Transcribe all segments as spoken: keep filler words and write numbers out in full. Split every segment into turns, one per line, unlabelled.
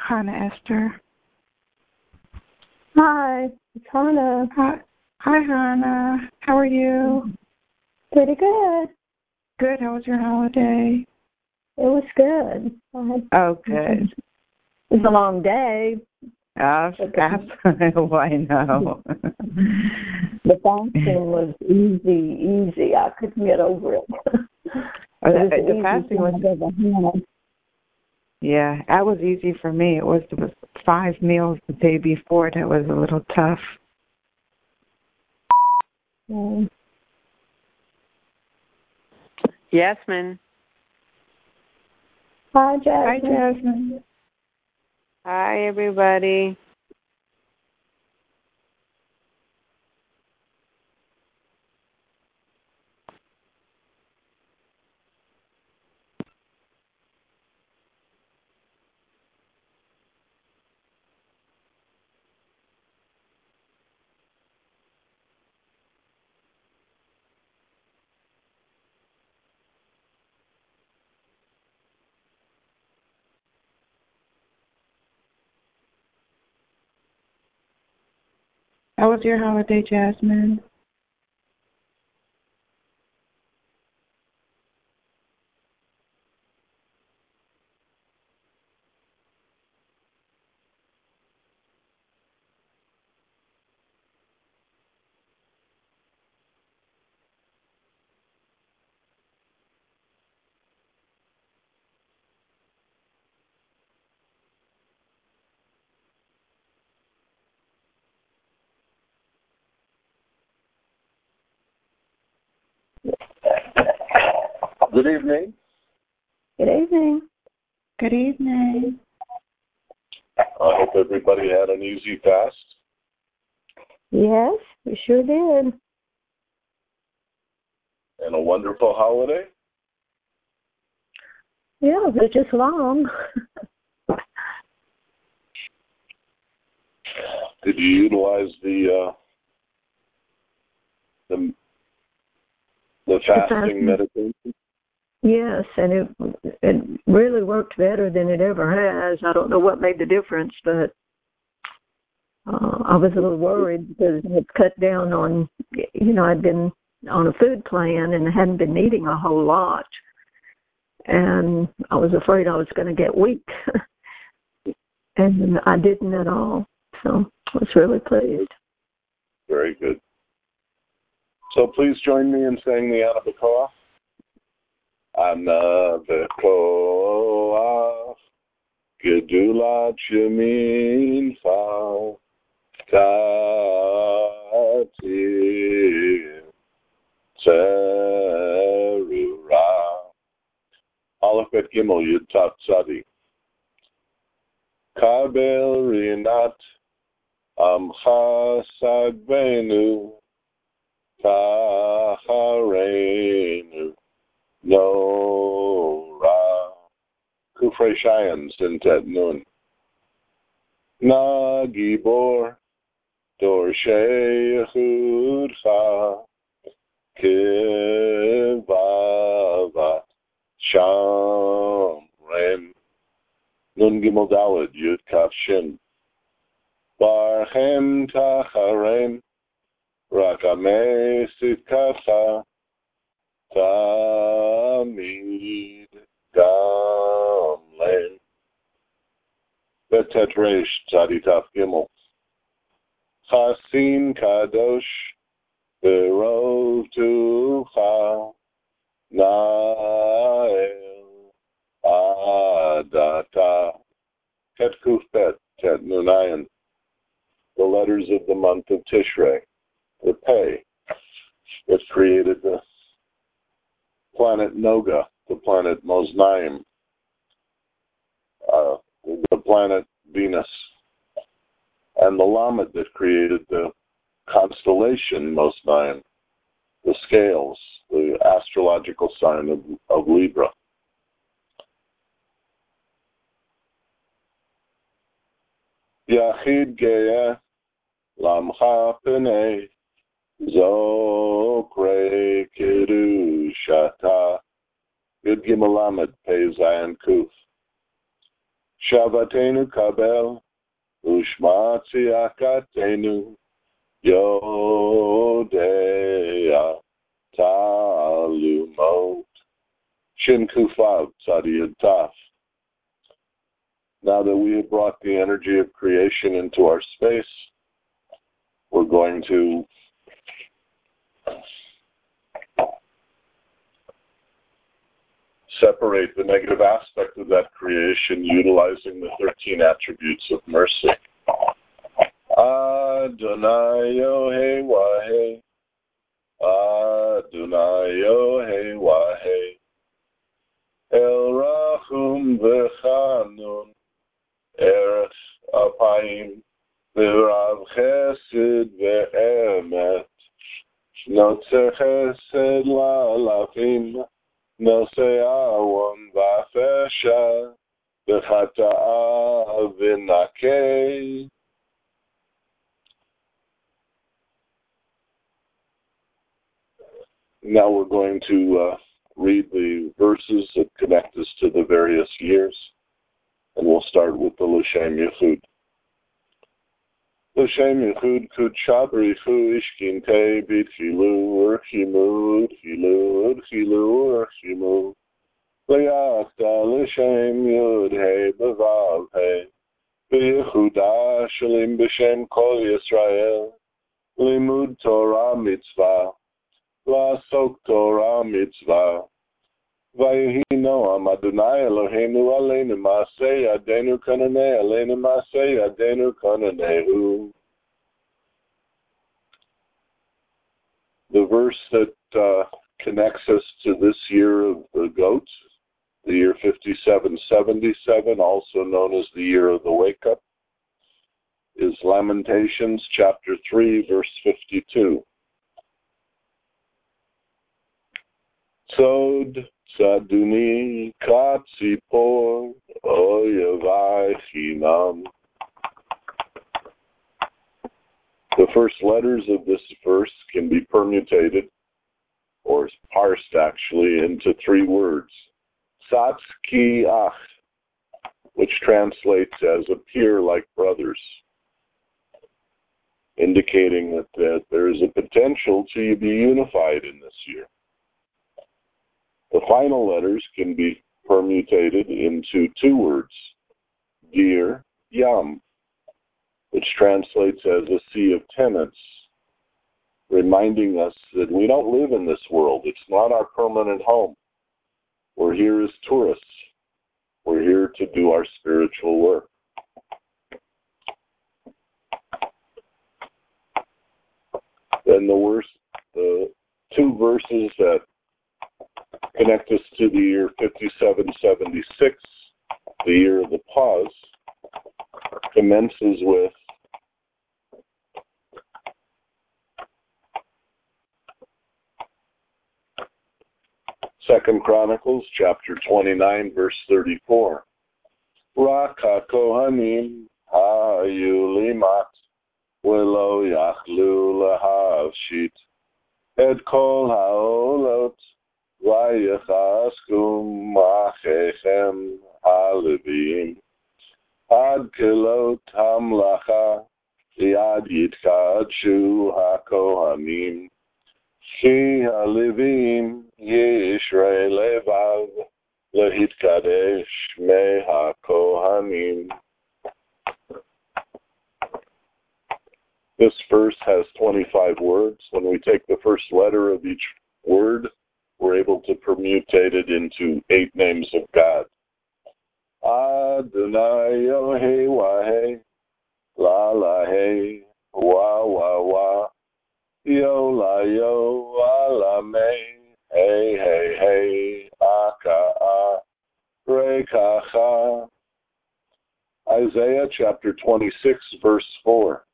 Hannah Esther.
Hi, it's Hannah.
Hi, Hi Hannah. How are you?
Pretty good.
Good. How was your holiday?
It was good. I had,
oh, good.
It was a long day.
Uh, absolutely. I know.
The fasting was easy, easy. I couldn't get over it.
it the, the fasting was. Yeah, that was easy for me. It was, it was five meals the day before that was a little tough.
Um,
Yasmin.
Hi, Jasmine.
Hi, Jasmine.
Hi, everybody.
How was your holiday, Jasmine?
Good evening.
Good evening.
Good evening.
I hope everybody had an easy fast.
Yes, we sure did.
And a wonderful holiday.
Yeah, it was just long.
Did you utilize the uh, the the fasting meditation?
Yes, and it it really worked better than it ever has. I don't know what made the difference, but uh, I was a little worried because I had cut down on, you know, I'd been on a food plan and hadn't been eating a whole lot. And I was afraid I was going to get weak. And I didn't at all. So I was really pleased.
Very good. So please join me in saying the Anabakoa. Anabakoa, Gedulat Shemincha, Tatir, Terura, Aleph Bet Gimel Yud Tat Tzadi, Kabel Rinat, Amcha Sagbenu, Tachareinu, Nora, Kufrei Shayan, Sintet Nun, Na Gibor, Dorshei Yechudcha, Kivavat, Shamrem, Nun Gimel Daled, Yud Kaf Shin, Barchem Tacharem, Rakame Sitkacha, Tamid Gamlen, Betet Reish Tzaditaf Gimel, Chasin Kadosh, Berov Tucha, Nael Adata, Tet Kuf Bet, Tet Nunayan, the letters of the month of Tishrei, the Pei, that created the planet Noga, the planet Moznaim, uh, the planet Venus, and the Lamed that created the constellation Moznaim, the scales, the astrological sign of, of Libra. Yachid Geya Lamcha Penei Zokre Kirushata Yud Gimel Lamed Pei Zayin Kuf Shavatenu kabel, ushma tziyakatenu, Yodea talumot. Shin Kufav Tzadiyad Taf. Now that we have brought the energy of creation into our space, we're going to separate the negative aspect of that creation utilizing the thirteen attributes of mercy. Adonai Yohei Wahei, Adonai Yohei Wahei, El Rachum V'Chanun, Erech Apayim, V'Rav Chesed V'Emet, Notze Chesed La'alafim, Nose Awon V'Afesha, V'Chata'a V'Nakei. Now we're going to uh, read the verses that connect us to the various years, and we'll start with the L'Shem Yichud. L'Shem Yichud Kudsha B'Richu Ishkin Te B'Tchilu Urchimu Urchilu Urchilu Urchimu L'Yachta L'Shem Yud Hei B'Vav Hei B'Yichuda Shalim B'Shem Kol Yisrael Limud Torah Mitzvah La'asok Torah Mitzvah Vayehi Noam Adonai Eloheinu Aleinu Ma'aseh Yadenu Kananeh Aleinu Ma'aseh Yadenu Kananehu. The verse that uh, connects us to this year of the goat, the year fifty-seven seventy-seven, also known as the year of the wake-up, is Lamentations chapter three, verse fifty-two. Sod Tzaduni Katzipor Oyavai Chinam. The first letters of this verse can be permutated, or parsed actually, into three words. Satz Ki Ach, which translates as appear like brothers, indicating that, that there is a potential to be unified in this year. The final letters can be permutated into two words, Dir Yam, which translates as a sea of tenants, reminding us that we don't live in this world. It's not our permanent home. We're here as tourists. We're here to do our spiritual work. Then the worst, the two verses that connect us to the year fifty-seven seventy-six, the year of the pause, commences with Second Chronicles chapter twenty-nine, verse thirty-four. Rak ha-kohanim hayu limat v'lo yachlu lahavshit et kol ha'olot v'yachaskum ma'achechem ha'levim ad kilot hamlacha yad yitkadshu ha-kohanim Ki halivim yishrei levav lehitkadesh me hakohanim. This verse has twenty-five words. When we take the first letter of each word, we're able to permutate it into eight names of God. Adonai Yohei Wahei, La La Hei, Wa Wa Wa. Yo la yo ala me, hey hey hey, aka a, reka cha. Isaiah chapter twenty-six, verse four.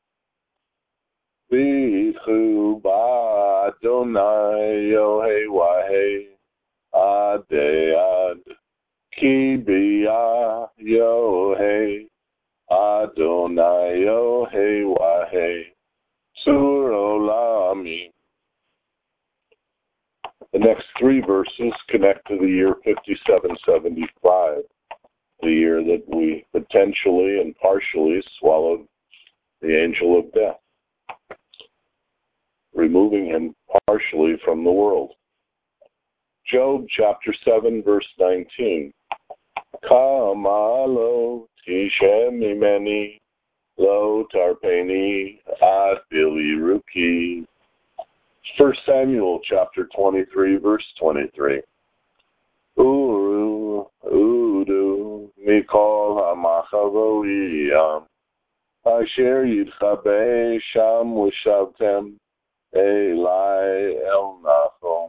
Bichu ba Adonai Yohei Wahei, Adead, ki biya Yohei, Adonai Yohei Wahei. Surolami. The next three verses connect to the year fifty-seven seventy-five, the year that we potentially and partially swallowed the angel of death, removing him partially from the world. Job chapter seven, verse nineteen. Kama lo tishem mimeni lo tarpeni ad biliruki. First Samuel chapter twenty-three, verse twenty-three. Uru udu mikol hamachavoiyam asher yidchabe sham v'shavtem elai el nachol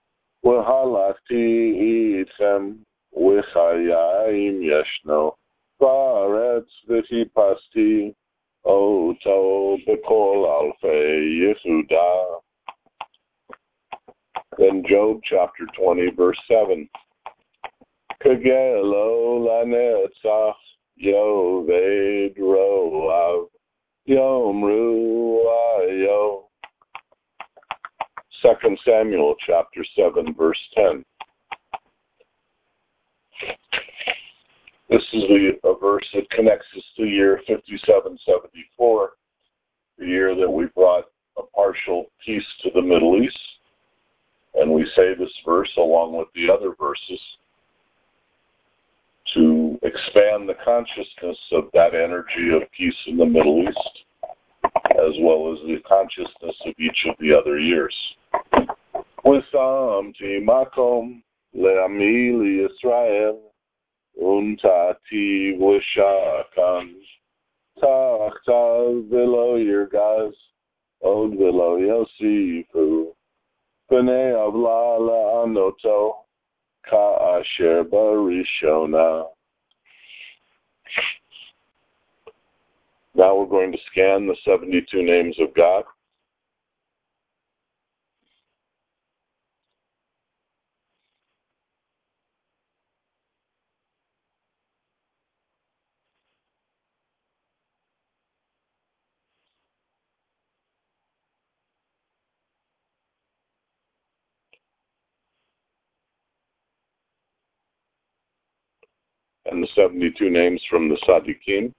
v'halachti itchem v'chayayim yeshno v'aretz v'hipasti oto b'kol alfei Yehuda. Then Job chapter twenty, verse seven. Kagelo lanetzach yoved roav yomru ayo. Second Samuel chapter seven, verse ten. This is the, a verse that connects us to year fifty-seven seventy-four, the year that we brought a partial peace to the Middle East. And we say this verse along with the other verses to expand the consciousness of that energy of peace in the Middle East, as well as the consciousness of each of the other years. Wisamti makom le'ami li'Yisrael untati v'shakan ta'achtav v'lo yirgaz od v'lo yosifu B'nei avla la'anoto ka'asher barishona. Now we're going to scan the seventy-two names of God. And the seventy-two names from the Tzaddikim.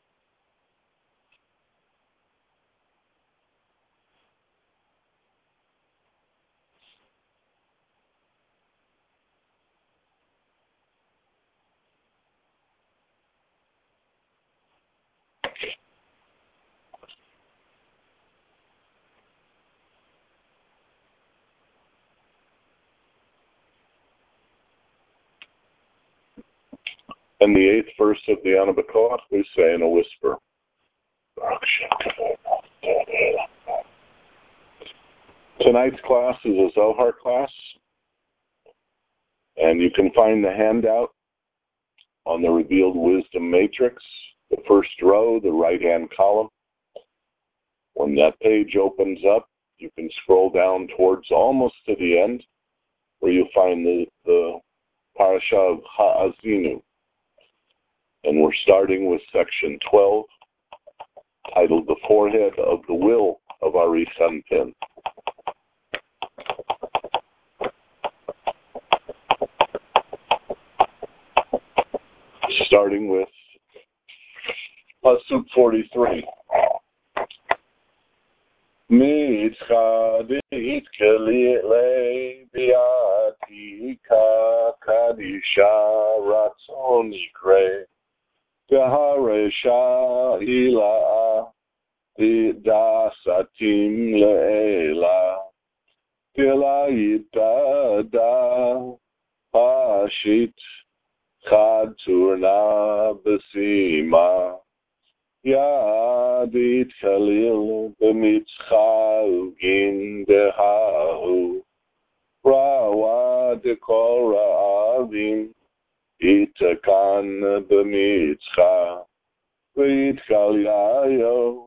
And the eighth verse of the Anabakot, we say in a whisper. Tonight's class is a Zohar class, and you can find the handout on the Revealed Wisdom Matrix, the first row, the right-hand column. When that page opens up, you can scroll down towards almost to the end, where you'll find the, the Parasha of Ha'azinu. And we're starting with section twelve, titled The Forehead of the Will of Ari Sanpin. Starting with Pasuk forty-three. Mitzchad itkeli le biatika kadisha ratzon ikre. Gaharesha ila dasatim leela kilayita da hashit chad turna besima yadit khalil b'mitzcha ugin dehahu rawa dekol ra'avim Itakan b'mitzcha v'itchalayo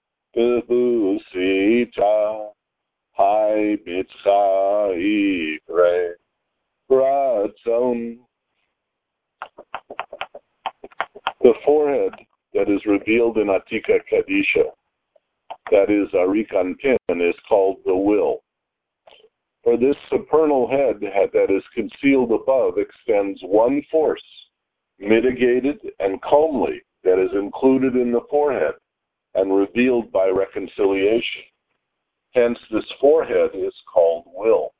b'husita hai mitzcha ikre ratzon. The forehead that is revealed in Atika Kadisha, that is Ari Sanpin, is called the will. For this supernal head that is concealed above extends one force, mitigated and comely, that is included in the forehead and revealed by reconciliation. Hence, this forehead is called will.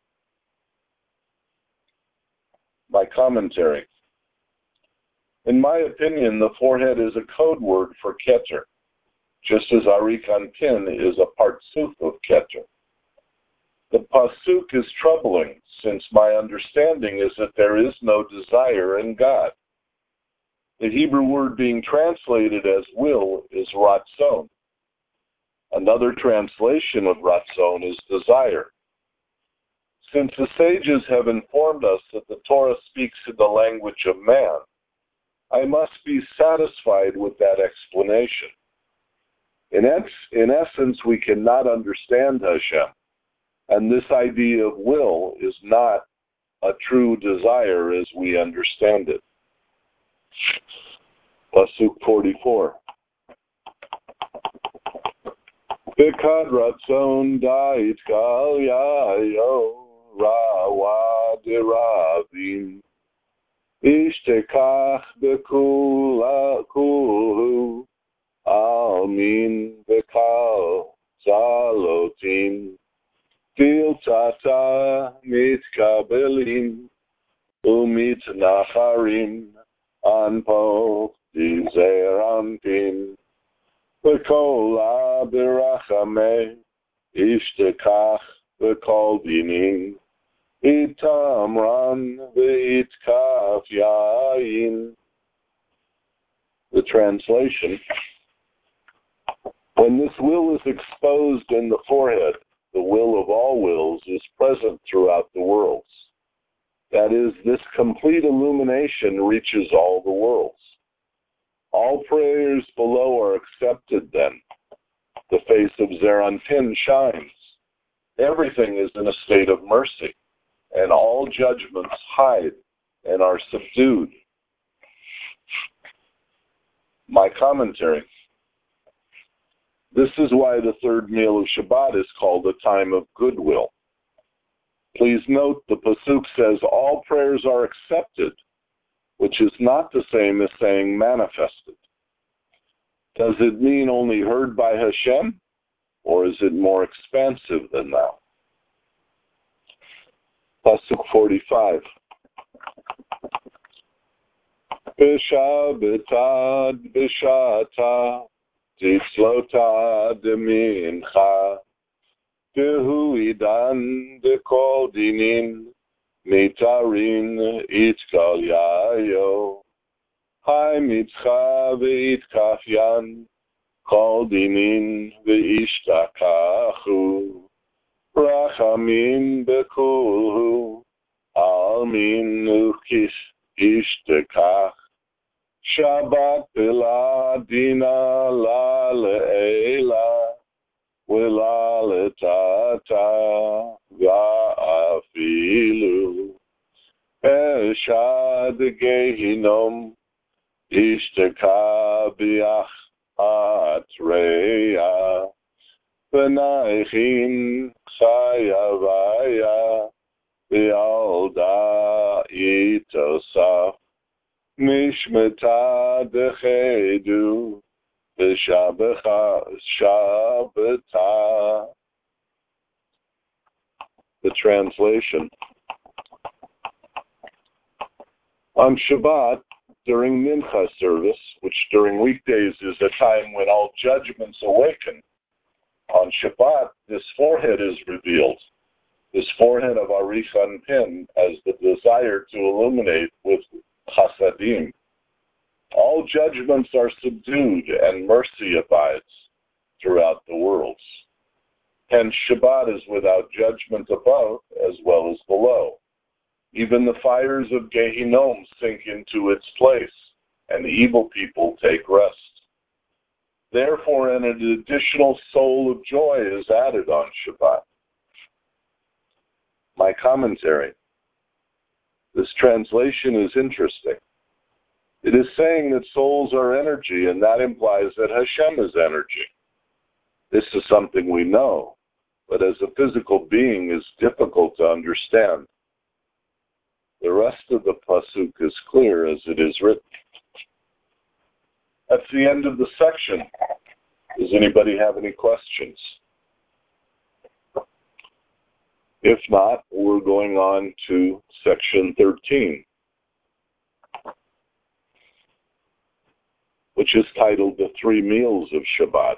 My commentary. In my opinion, the forehead is a code word for Keter, just as Arik Anpin is a partsuf of Keter. The pasuk is troubling, since my understanding is that there is no desire in God. The Hebrew word being translated as will is ratzon. Another translation of ratzon is desire. Since the sages have informed us that the Torah speaks in the language of man, I must be satisfied with that explanation. In, ex- in essence, we cannot understand Hashem, and this idea of will is not a true desire as we understand it. Pasuk forty-four. B'kad ratzon da'it kal yayo rawa deravim ishtekach b'kula kulu almin b'kal zalotim tiltata mitkabelim umitnacharim anpo dizerantim v'kola berachame ishtekach v'kol dinim itamran v'itkaf yain. The translation: when this will is exposed in the forehead, the will of all wills is present throughout the worlds. That is, this complete illumination reaches all the worlds. All prayers below are accepted then. The face of Zeranpin shines. Everything is in a state of mercy, and all judgments hide and are subdued. My commentary. This is why the third meal of Shabbat is called a time of goodwill. Please note the pasuk says all prayers are accepted, which is not the same as saying manifested. Does it mean only heard by Hashem, or is it more expansive than that? Pasuk forty-five. B'shabbatad b'shata titzlota demincha Dehu idan dekol dinin mitarin itkal yayo hai mitzcha veitkafyan kol dinin veishtakachu rachamim bekulhu almin ukish ishtekach Shabbat bila dina la le'ela Wilaletata va'afilu Eshad gehinom Ishtaka biach atreya V'naichin chayavaya V'alda itosaf Mishmeta dechedu Shabbatah. The translation. On Shabbat, during Mincha service, which during weekdays is a time when all judgments awaken, on Shabbat, this forehead is revealed, this forehead of Arik Anpin, as the desire to illuminate with chasadim. All judgments are subdued and mercy abides throughout the worlds. Hence, Shabbat is without judgment above as well as below. Even the fires of Gehinnom sink into its place, and evil people take rest. Therefore, an additional soul of joy is added on Shabbat. My commentary. This translation is interesting. It is saying that souls are energy, and that implies that Hashem is energy. This is something we know, but as a physical being is difficult to understand. The rest of the pasuk is clear as it is written. That's the end of the section. Does anybody have any questions? If not, we're going on to section thirteen, which is titled The Three Meals of Shabbat.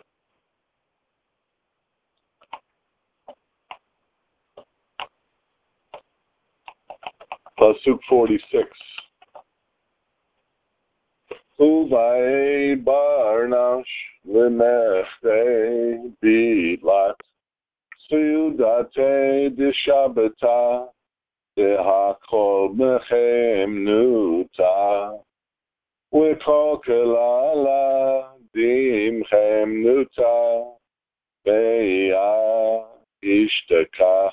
Pasuk forty-six. Uvay barnash lemechte bidlat sudate de shabbata de hakol mechem nuta wekol kelala dimchem nuta beya ishtekach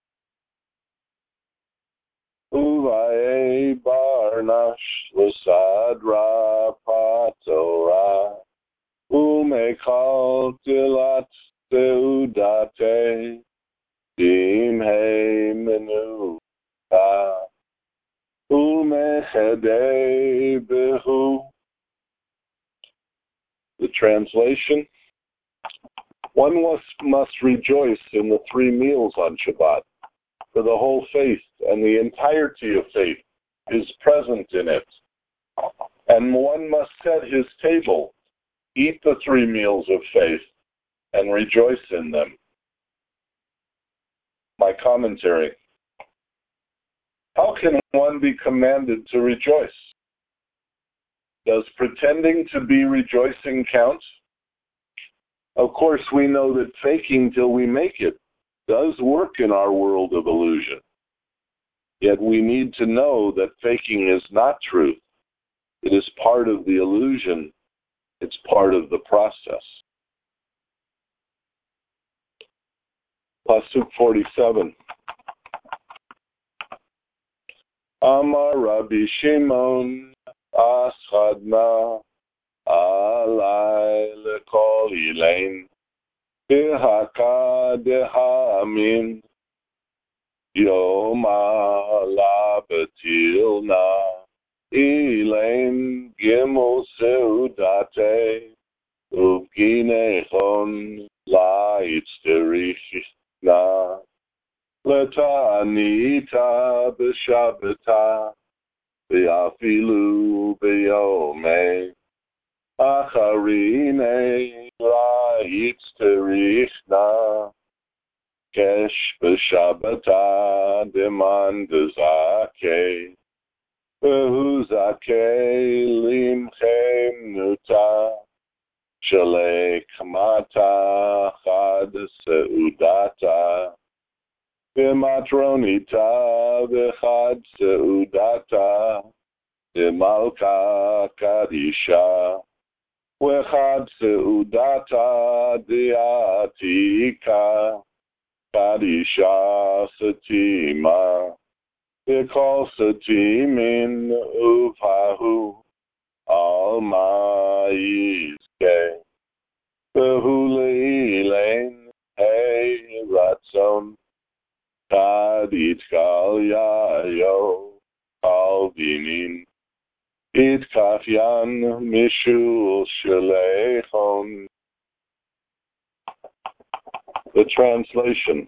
Uvae barnash l'sadra patora umekal tilat teudate dimhe menuta umechede behu. The translation: one must, must rejoice in the three meals on Shabbat, for the whole faith and the entirety of faith is present in it. And one must set his table, eat the three meals of faith, and rejoice in them. My commentary. How can one be commanded to rejoice? Does pretending to be rejoicing count? Of course, we know that faking till we make it does work in our world of illusion. Yet we need to know that faking is not truth. It is part of the illusion. It's part of the process. Pasuk forty-seven. Amar Rabbi Shimon Aschadna Alai Lekol Ilain Bihaka Dehamin Yoma La Betilna Ilain Gimel Seudate Uvginechon La Itzterichna Letanita B'Shabbata V'afilu B'yomei Acharine La Itzterichna Kesh B'Shabbata Deman Dezake V'huzake Limchem Nuta Shalei Kamata Chad Seudata V'matronita V'chad Seudata V'malka Kadisha V'chad Seudata Diatika Kadisha Satima V'kol Satimin Uvahu Alma Yizke V'hu Leilein Hey Ratzon Kadit Kal Yayo Alvinin It Kafyan Mishul Shalechon. The translation.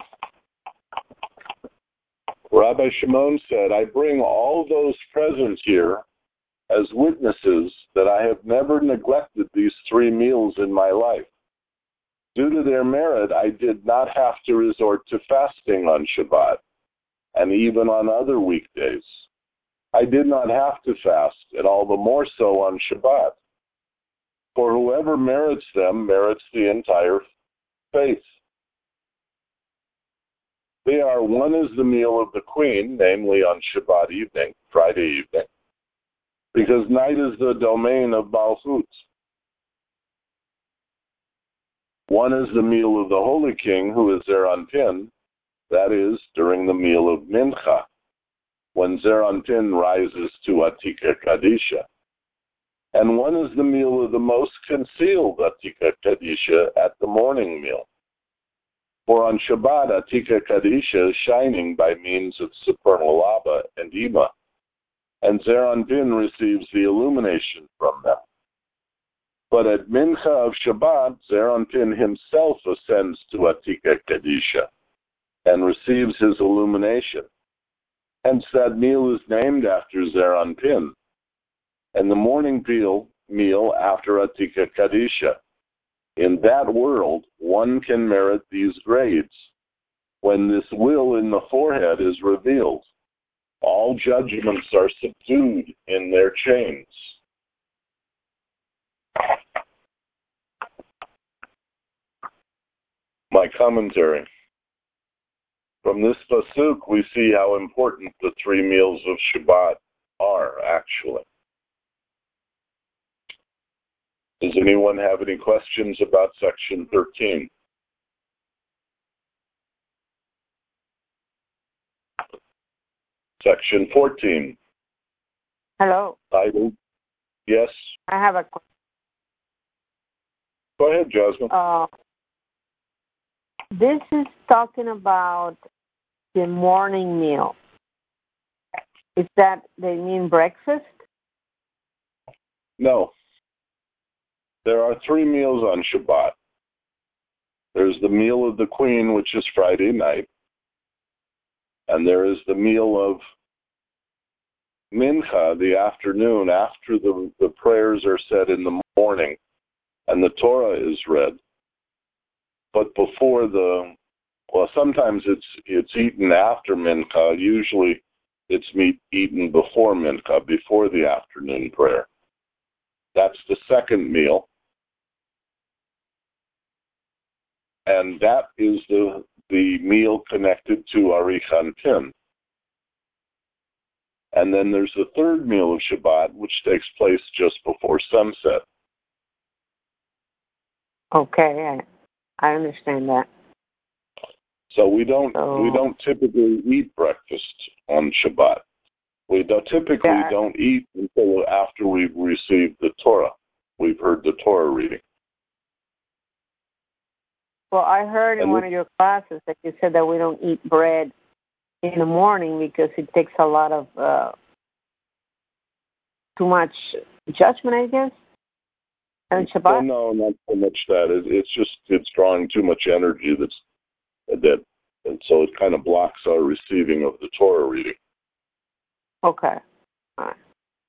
Rabbi Shimon said, I bring all those present here as witnesses that I have never neglected these three meals in my life. Due to their merit, I did not have to resort to fasting on Shabbat, and even on other weekdays. I did not have to fast, and all the more so on Shabbat. For whoever merits them merits the entire faith. They are, one is the meal of the queen, namely on Shabbat evening, Friday evening, because night is the domain of Malchut. One is the meal of the Holy King, who is Zeranpin, that is, during the meal of Mincha, when Zeranpin rises to Atika Kadisha. And one is the meal of the most concealed Atika Kadisha at the morning meal. For on Shabbat, Atika Kadisha is shining by means of supernal Abba and Ima, and Zeranpin receives the illumination from them. But at Mincha of Shabbat, Zeranpin himself ascends to Atika Kadisha and receives his illumination. Hence that meal is named after Zeranpin. And the morning meal, meal after Atika Kadisha. In that world, one can merit these grades. When this will in the forehead is revealed, all judgments are subdued in their chains. My commentary. From this pasuk, we see how important the three meals of Shabbat are, actually. Does anyone have any questions about section thirteen? Section fourteen.
Hello.
Title. Yes.
I have a question.
Go ahead, Jasmine.
Uh, this is talking about the morning meal. Is that they mean breakfast?
No. There are three meals on Shabbat. There's the meal of the Queen, which is Friday night. And there is the meal of Mincha, the afternoon, after the, the prayers are said in the morning and the Torah is read. But before the, well, sometimes it's it's eaten after Mincha. Usually it's meat eaten before Mincha, before the afternoon prayer. That's the second meal. And that is the the meal connected to Arich Anpin. And then there's the third meal of Shabbat, which takes place just before sunset.
Okay, I, I understand that.
So we don't
so,
we don't typically eat breakfast on Shabbat. We don't, typically
yeah.
don't eat until after we've received the Torah. We've heard the Torah reading.
Well, I heard in
and
one of your classes that you said that we don't eat bread in the morning because it takes a lot of uh, too much judgment, I guess. And Shabbat.
Well, no, not so much that. It, it's just it's drawing too much energy. That's that, and so it kind of blocks our receiving of the Torah reading.
Okay. All right.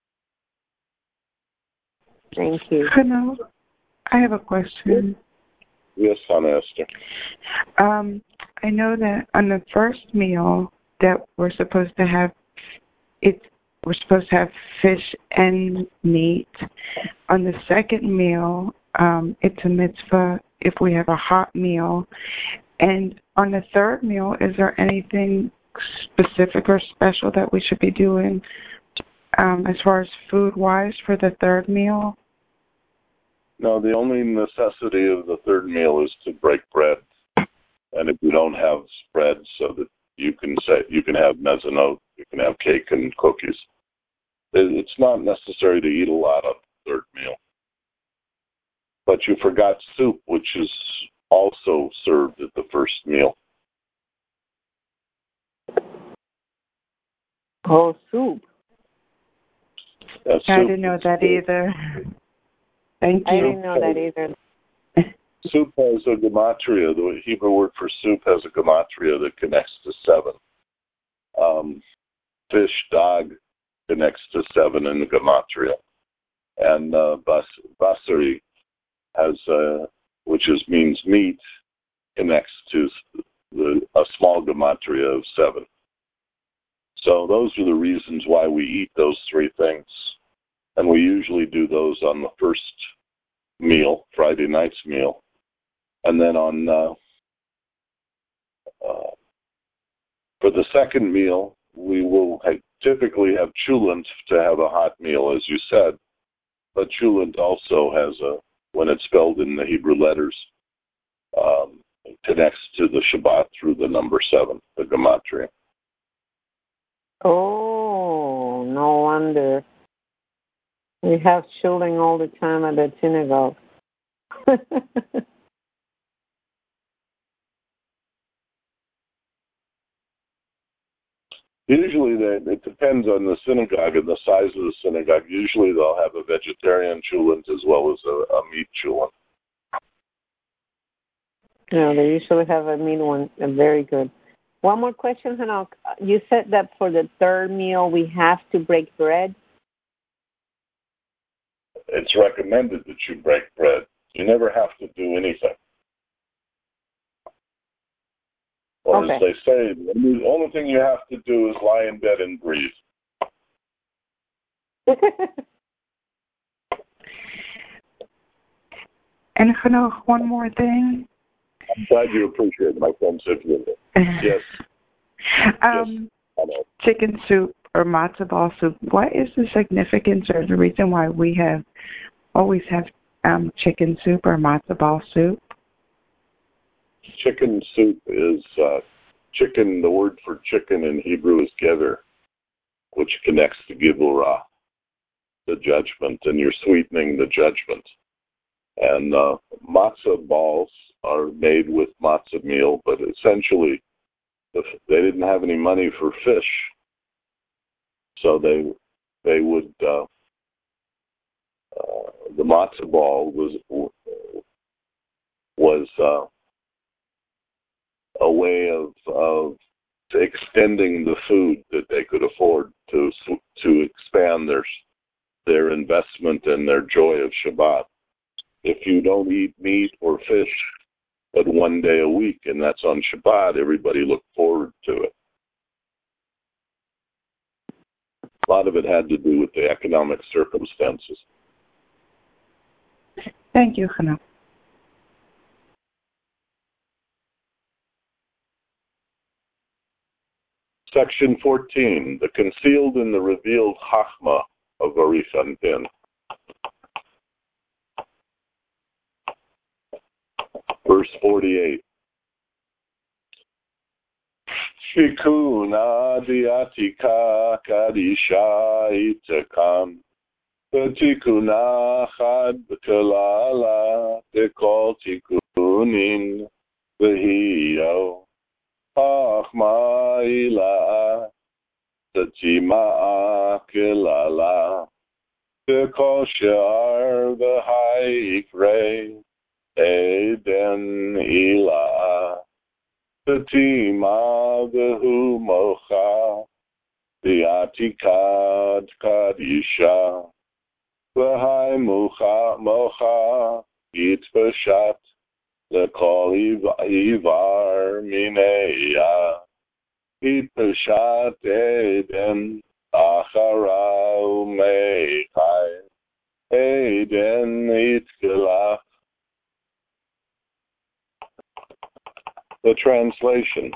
Thank you.
Hello. I have a question.
Yes, Hannah Esther.
Um, I know that on the first meal that we're supposed to have, it's we're supposed to have fish and meat. On the second meal, um, it's a mitzvah if we have a hot meal. And on the third meal, is there anything specific or special that we should be doing um, as far as food-wise for the third meal?
No, the only necessity of the third meal is to break bread, and if you don't have bread, so that you can say you can have mezonot, you can have cake and cookies. It's not necessary to eat a lot of the third meal. But you forgot soup, which is also served at the first meal.
Oh, soup.
Uh,
I
soup
didn't know that either. Thank you.
I didn't know that either.
Soup has a gematria. The Hebrew word for soup has a gematria that connects to seven. Um, fish, dog connects to seven in the gematria. And uh, bas, basari has, uh, which is means meat, connects to the, a small gematria of seven. So those are the reasons why we eat those three things. And we usually do those on the first meal, Friday night's meal. And then on uh, uh, for the second meal, we will have, typically have chulent to have a hot meal, as you said. But chulent also has a, when it's spelled in the Hebrew letters, um, it connects to the Shabbat through the number seven, the gematria.
Oh, no wonder. We have children all the time at the synagogue.
Usually, they, it depends on the synagogue and the size of the synagogue. Usually, they'll have a vegetarian chulent as well as a, a meat chewing.
No, they usually have a mean one. And very good. One more question, Hanok. You said that for the third meal we have to break bread.
It's recommended that you break bread. You never have to do anything. Or
Okay.
as they say, the only thing you have to do is lie in bed and breathe.
And Hanok, one more thing.
I'm glad you appreciate my sensitivity. Yes.
um,
yes.
Chicken soup or matzo ball soup. What is the significance or the reason why we have always have um, chicken soup or matzo ball soup?
Chicken soup is uh, chicken. The word for chicken in Hebrew is gever, which connects to Gibura, the judgment, and you're sweetening the judgment. And uh, matzah balls are made with matzah meal, but essentially if they didn't have any money for fish, so they they would uh, uh, the matzah ball was was uh, a way of of extending the food that they could afford to to expand their their investment and their joy of Shabbat. If you don't eat meat or fish but one day a week, and that's on Shabbat, everybody looked forward to it. A lot of it had to do with the economic circumstances.
Thank you, Hanok.
Section fourteen, the concealed and the revealed Chachma of Arich Anpin. Verse forty-eight. Shikuna diatika kadisha itakam. Tikuna chad b'kalala dekol tikunin v'hiyo. Chachma ila tatima kelala. Dekol she'ar v'haikre. Eden ila Fatima Behu Mocha Biatikad Kadisha Bahai Mocha Mocha It Bashat Lekol Ivar Mineya It Bashat Eden Achara Umechai Eden Itkelach. The translation.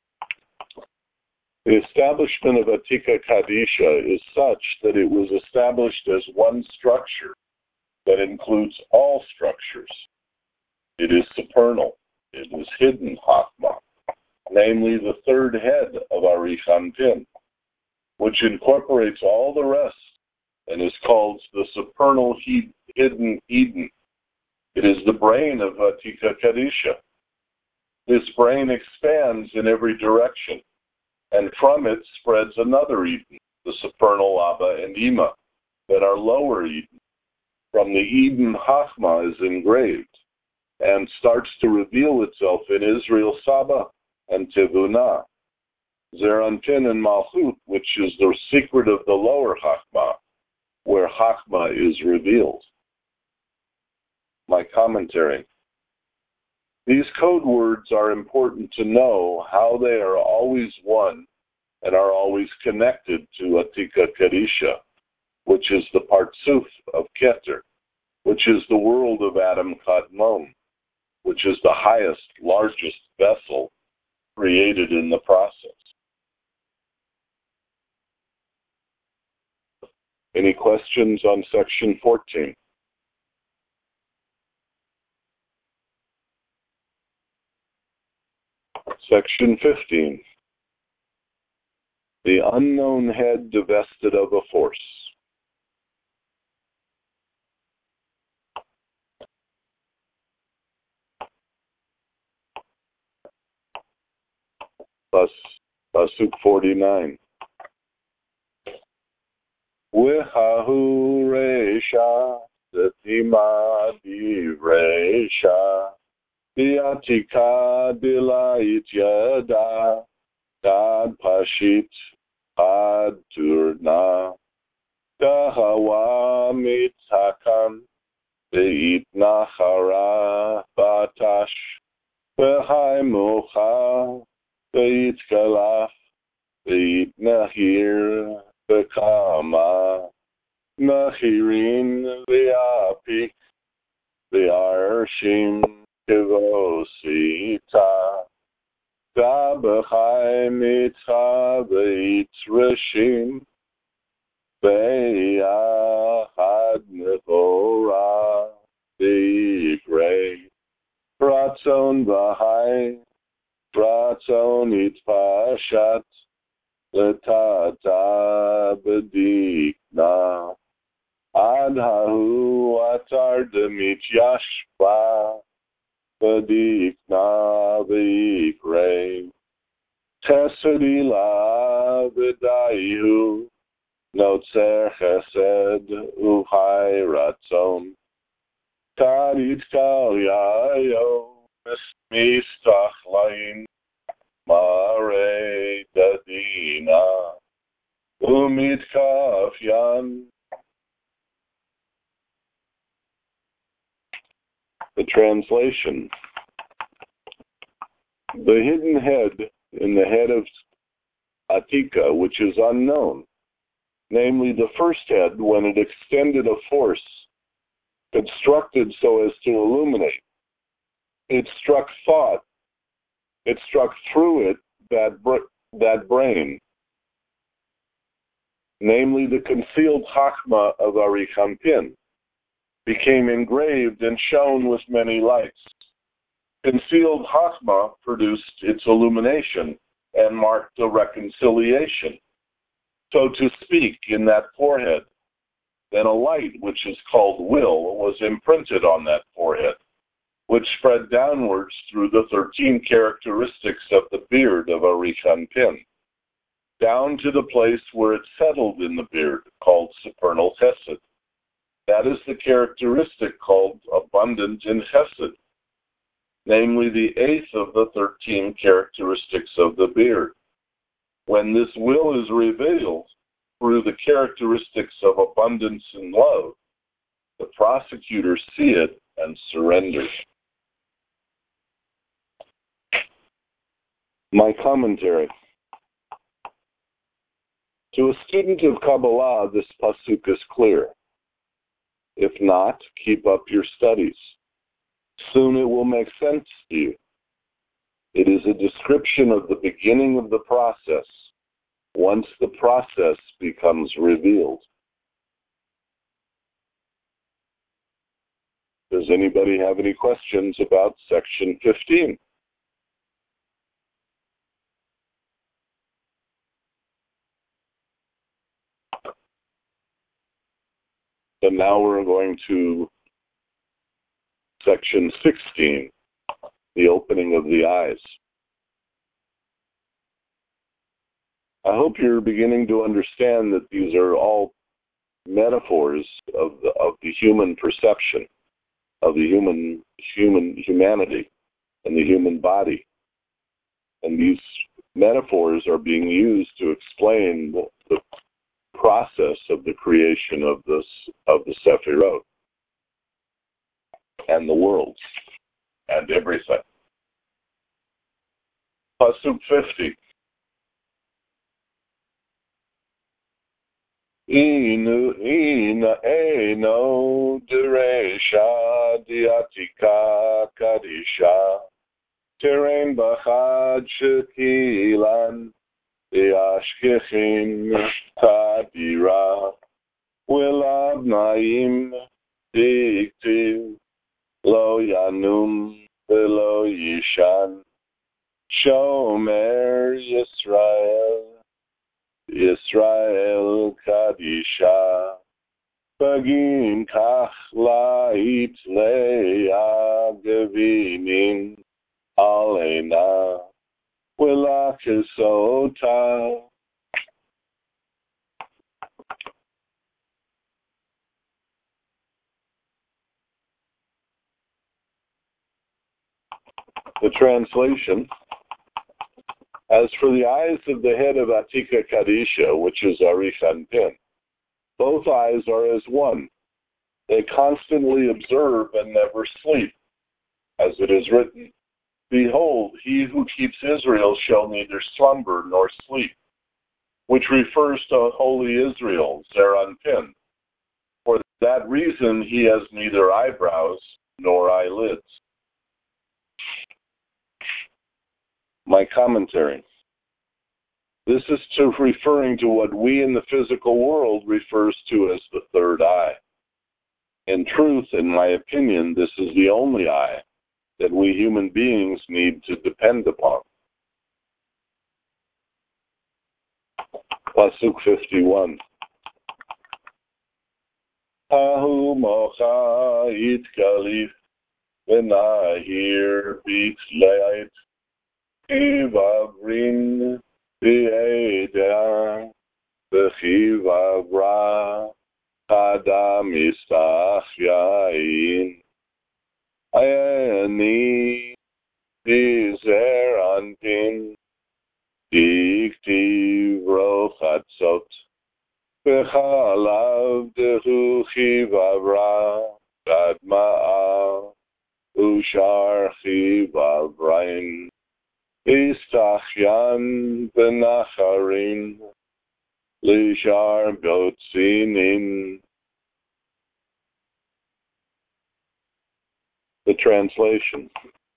The establishment of Atika Kadisha is such that it was established as one structure that includes all structures. It is supernal. It is hidden Chachma, namely the third head of Arich Anpin, which incorporates all the rest and is called the supernal hidden Eden. It is the brain of Atika Kadisha. This brain expands in every direction, and from it spreads another Eden, the supernal Abba and Ima, that are lower Eden. From the Eden, Chachma is engraved and starts to reveal itself in Israel Saba and Tevunah, Zeir Anpin and Malchut, which is the secret of the lower Chachma, where Chachma is revealed. My commentary. These code words are important to know how they are always one and are always connected to Atika Kadisha, which is the Partsuf of Keter, which is the world of Adam Kadmon, which is the highest, largest vessel created in the process. Any questions on section fourteen? Section fifteen. The unknown head divested of a force. Plus, Pasuk forty-nine. Wehahu Reisha Detima Divresha Diatika Dilait Yada Dad Pashit Ad Turna Dahawa Mitzakan Beit Nachara Batash Behai Mocha Beit Galaf Beit Nahir Bekama Nahirin Liapik Liarshim Kivosita Dabachai Mitcha Beit Rishim Be'achad Nechora Digrei Ratzon Bahai Ratzon Itpashat Letata Bedikna Adhahu Atar Demit Yashba Bedikna Digrei Tesadila Bedayu Notzer Chesed Uhai Ratzon Tarit Kal Yayo Mistach Lain Mare Dadina Umit Kafyan. The translation. The hidden head in the head of Atika, which is unknown, namely the first head when it extended a force constructed so as to illuminate. It struck thought. It struck through it that, br- that brain, namely the concealed Chachma of Arichampin, became engraved and shone with many lights. Concealed Chachma produced its illumination and marked a reconciliation, so to speak, in that forehead. Then a light, which is called will, was imprinted on that forehead, which spread downwards through the thirteen characteristics of the beard of Arichampin, down to the place where it settled in the beard, called supernal chesed. That is the characteristic called abundant in chesed, namely the eighth of the thirteen characteristics of the beard. When this will is revealed through the characteristics of abundance in love, the prosecutors see it and surrender. My commentary. To a student of Kabbalah, this pasuk is clear. If not, keep up your studies. Soon it will make sense to you. It is a description of the beginning of the process, once the process becomes revealed. Does anybody have any questions about section fifteen? So now we're going to section sixteen, the opening of the eyes. I hope you're beginning to understand that these are all metaphors of the, of the human perception, of the human human humanity and the human body. And these metaphors are being used to explain the, the process of the creation of this of the Sephirot and the worlds and everything. Pasuk fifty. Inu ina eno deresha diatika kadisha teren bachad shekilan diashkechin tadira wilab naim diktiv lo yanum velo yishan shomer Yisrael Yisrael Kadisha Bagin Kach Lait Leah Gevinin Alena Wilakisota. The translation: as for the eyes of the head of Atika Kadisha, which is Arich Anpin, both eyes are as one. They constantly observe and never sleep. As it is written, behold, he who keeps Israel shall neither slumber nor sleep, which refers to holy Israel, Zer Anpin. For that reason he has neither eyebrows nor eyelids. My commentary. This is to referring to what we in the physical world refers to as the third eye. In truth, in my opinion, this is the only eye that we human beings need to depend upon. Pasuk fifty-one. Ahu mocha itkalif v'nahir bitleit kivavrin v'edah v'chivavra Adam istach yain ayani dizer anpin diktiv rochatzot v'chalav dehu chivavra kadma'a ushar chivavrain istachyan v'nacharin Lishar Gotzinin. The translation.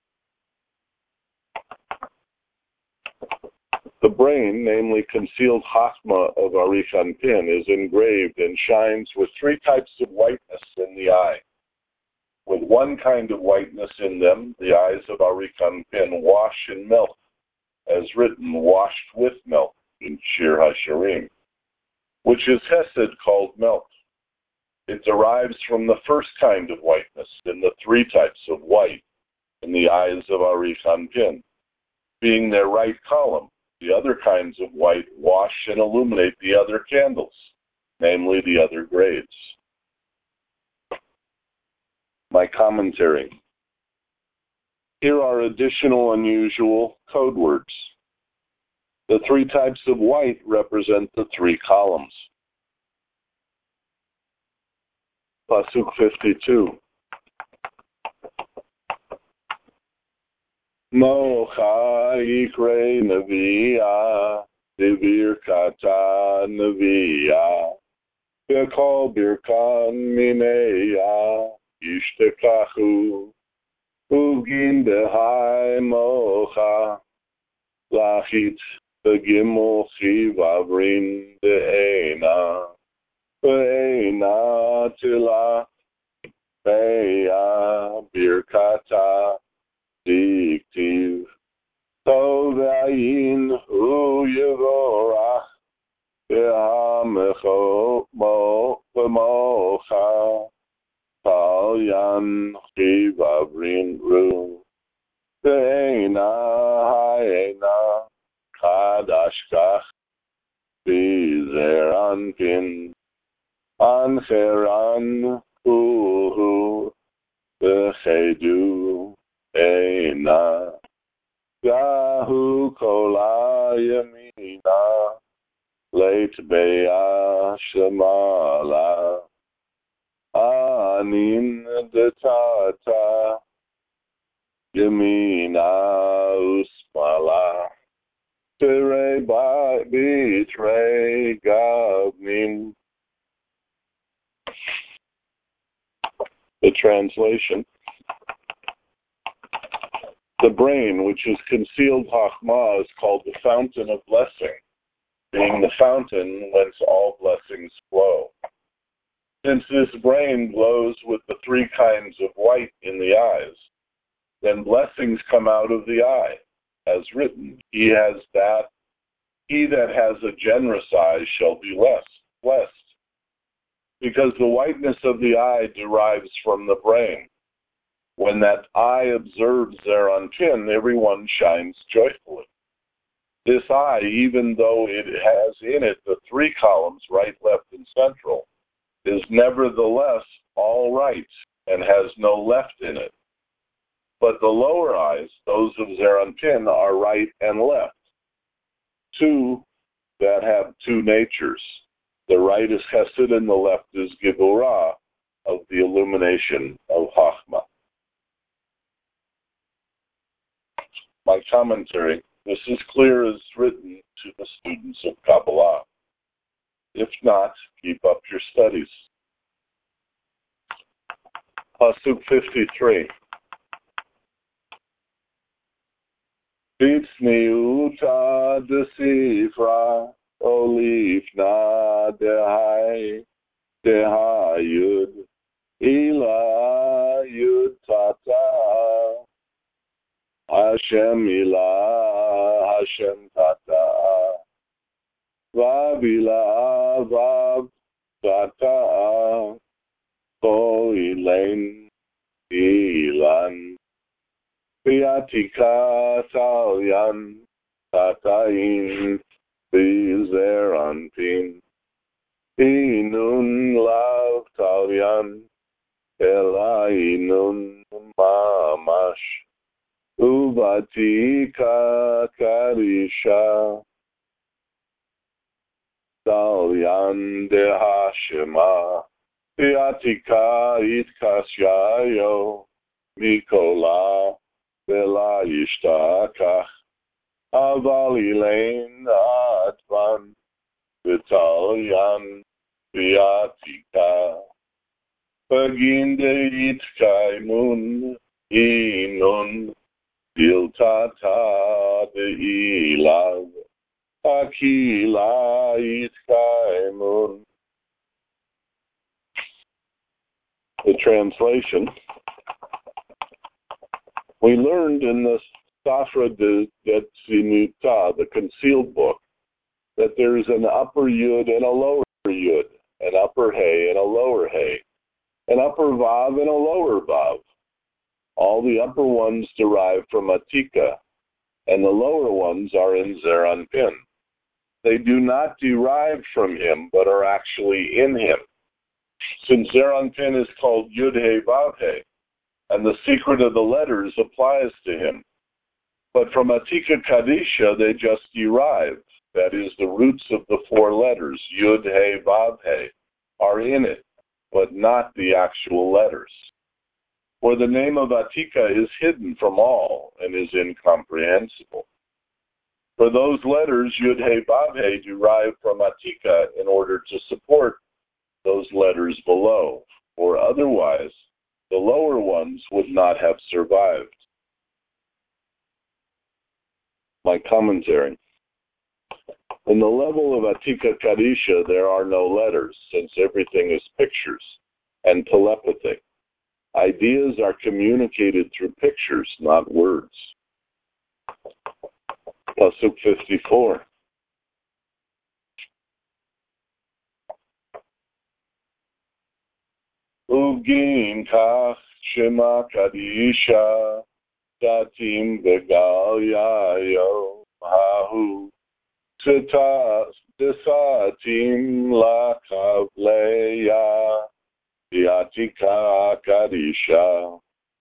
The brain, namely concealed chachma of Arich Anpin, is engraved and shines with three types of whiteness in the eye. With one kind of whiteness in them, the eyes of Arich Anpin wash in milk, as written, washed with milk in Shir HaShirim, which is Hesed called milk. It derives from the first kind of whiteness in the three types of white in the eyes of Arich Anpin, being their right column. The other kinds of white wash and illuminate the other candles, namely the other grades. My commentary. Here are additional unusual code words. The three types of white represent the three columns. Pasuk fifty-two. Mocha ikre neviah, devir kata neviah, bekol birkan mineya, ishtekachu, ugin behai mocha, lachit begimel chivavrin de'ena, be'ena tila, be'a birkata, diktiv, tovayin hu yevorach, be'amecho mo b'mocha, talyan chivavrin ru, be'ena ha'ena, Chadashkach Bizer Anpin Ancheran Kuhu Bechedu Eina Yahu Kola Yamina Leit Beya Shemala Anin Detata Yamina Usmala Betray Gavnim. The translation. The brain, which is concealed Chachma, is called the fountain of blessing, being the fountain whence all blessings flow. Since this brain glows with the three kinds of white in the eyes, then blessings come out of the eye. As written, he has that, he that has a generous eye shall be less blessed, because the whiteness of the eye derives from the brain. When that eye observes Zer Anpin, everyone shines joyfully. This eye, even though it has in it the three columns, right, left, and central, is nevertheless all right and has no left in it. but the lower eyes, those of Zeir Anpin, are right and left. Two that have two natures. The right is Chesed and the left is Gevurah, of the illumination of Chachma. My commentary: this is clear as written to the students of Kabbalah. If not, keep up your studies. Pasuk fifty-three. Bitsniuta desifra olifna dehai dehayud ila yud tata Hashem ila Hashem tata vav ila vav tata Ko ilain ilan Piatika salyan tatain Bizer anpin Inun lav talyan Ela inun mamash Uvatika karisha Talyan dehashema Piatika itkasyayo Mikola Vela yishtakach Aval ilain atman Vitalyan Piatika Paginde itkaimun Inun Diltata de ilav Akila itkaimun. The translation. We learned in the Safra de Detzinuta, the concealed book, that there is an upper yud and a lower yud, an upper hey and a lower hey, an upper vav and a lower vav. All the upper ones derive from Atika, and the lower ones are in Zeir Anpin. They do not derive from him, but are actually in him. Since Zeir Anpin is called Yud He Vav He, and the secret of the letters applies to him. But from Atika Kadisha, they just derive. That is, the roots of the four letters, Yud He Vav He, are in it, but not the actual letters. For the name of Atika is hidden from all and is incomprehensible. For those letters, Yud He Vav He, derive from Atika in order to support those letters below, or otherwise the lower ones would not have survived. My commentary. In the level of Atika Kadisha, there are no letters, since everything is pictures and telepathy. Ideas are communicated through pictures, not words. Pasuk fifty-four. Ugin kach shema kadisha datim begal yayo hahu teta desatim lakav leya yatika kadisha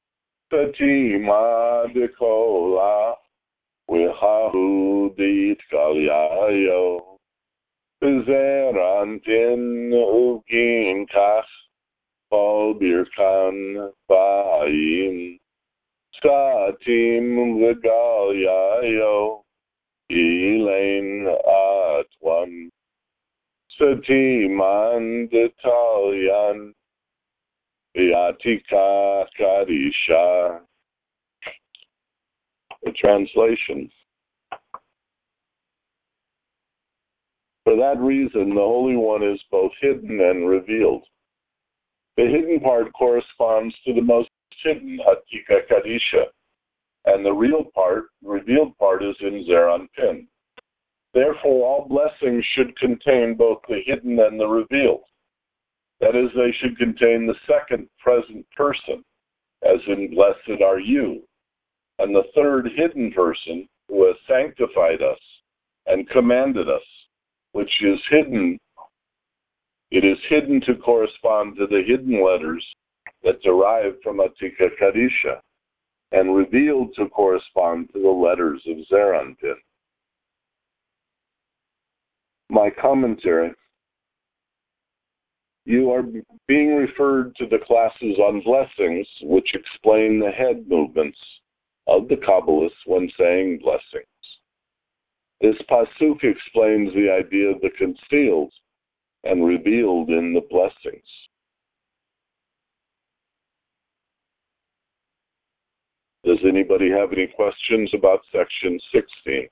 tatima dekola wihahu ditkal yayo Zeir Anpin ugin kach Paul Birkan Baim Satim Vigalyayo Elaine Atwan Satiman Detalyan Yatika Kadisha. The translation. For that reason, the Holy One is both hidden and revealed. The hidden part corresponds to the most hidden Atika Kadisha, and the real part, revealed part, is in Zeir Anpin. Therefore, all blessings should contain both the hidden and the revealed. That is, they should contain the second present person, as in blessed are you, and the third hidden person who has sanctified us and commanded us, which is hidden. It is hidden to correspond to the hidden letters that derive from Atika Kadisha. and revealed to correspond to the letters of Zeranpin. My commentary. You are being referred to the classes on blessings, which explain the head movements of the Kabbalists when saying blessings. This pasuk explains the idea of the concealed and revealed in the blessings. Does anybody have any questions about section sixteen?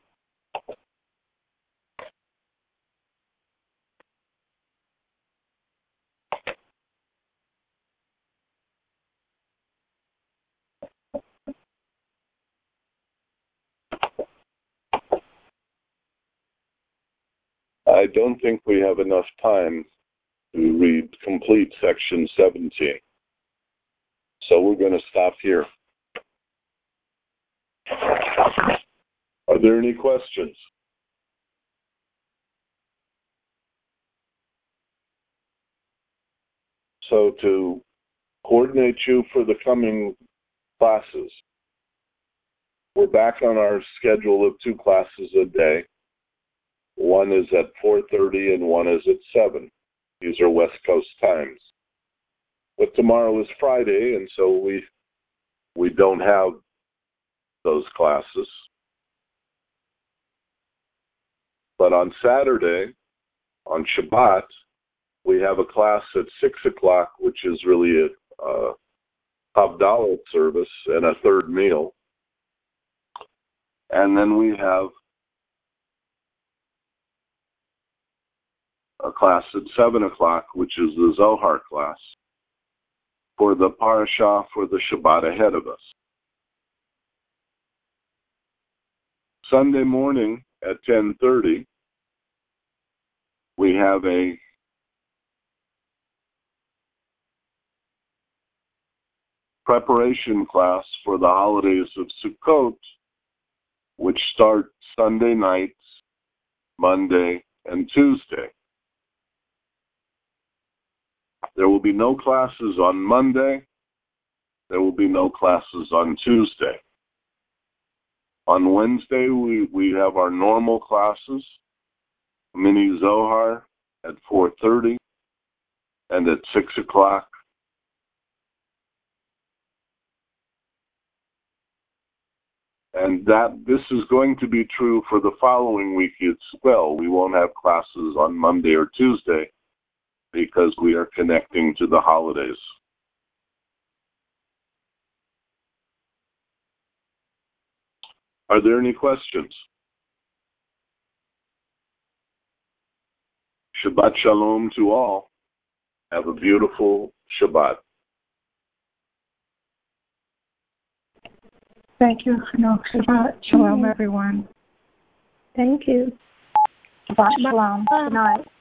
I don't think we have enough time to read complete section seventeen. So we're going to stop here. Are there any questions? So to coordinate you for the coming classes, we're back on our schedule of two classes a day. One is at four thirty and one is at seven. These are West Coast times. But tomorrow is Friday, and so we we don't have those classes. But on Saturday, on Shabbat, we have a class at six o'clock, which is really a, a Havdalah service and a third meal. And then we have a class at seven o'clock, which is the Zohar class, for the parasha for the Shabbat ahead of us. Sunday morning at ten thirty, we have a preparation class for the holidays of Sukkot, which start Sunday nights, Monday, and Tuesday. There will be no classes on Monday. There will be no classes on Tuesday. On Wednesday, we, we have our normal classes, Mini Zohar at four thirty and at six o'clock. And that this is going to be true for the following week as well. We won't have classes on Monday or Tuesday because we are connecting to the holidays. Are there any questions? Shabbat Shalom to all. Have a beautiful Shabbat.
Thank you. No, Shabbat Shalom, everyone.
Thank you.
Shabbat Shalom. Good night.